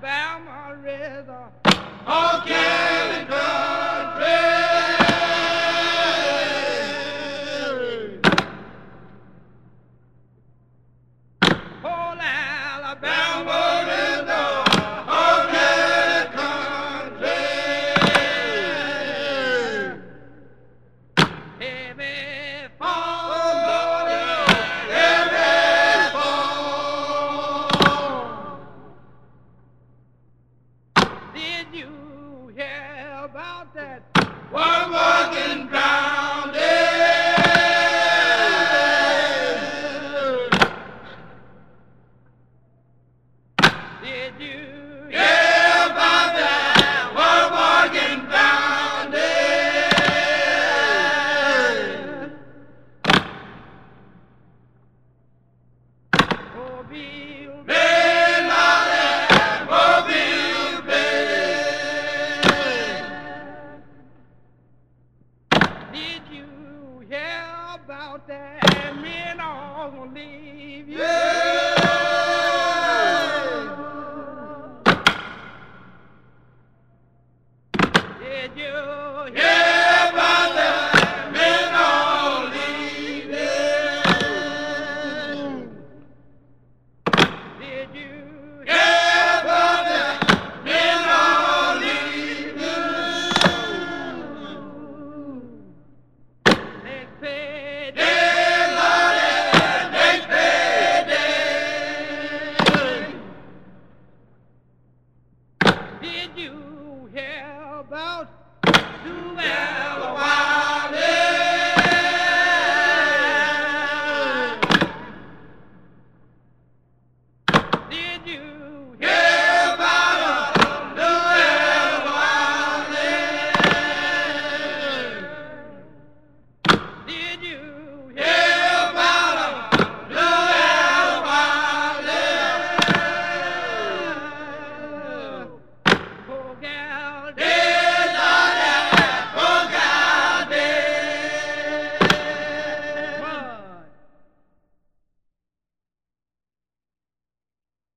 Alabama river. Oh, Kelly country. Whole Alabama river. Oh, Kelly country. Heavy Oh, fall. heavy fall. Did you hear about that? One walking drowned. Did you Yeah, about that. One walking drowned. Oh, Bill, Bay, Mobile Bay. did you hear about that? Men all gonna leave you. Yeah,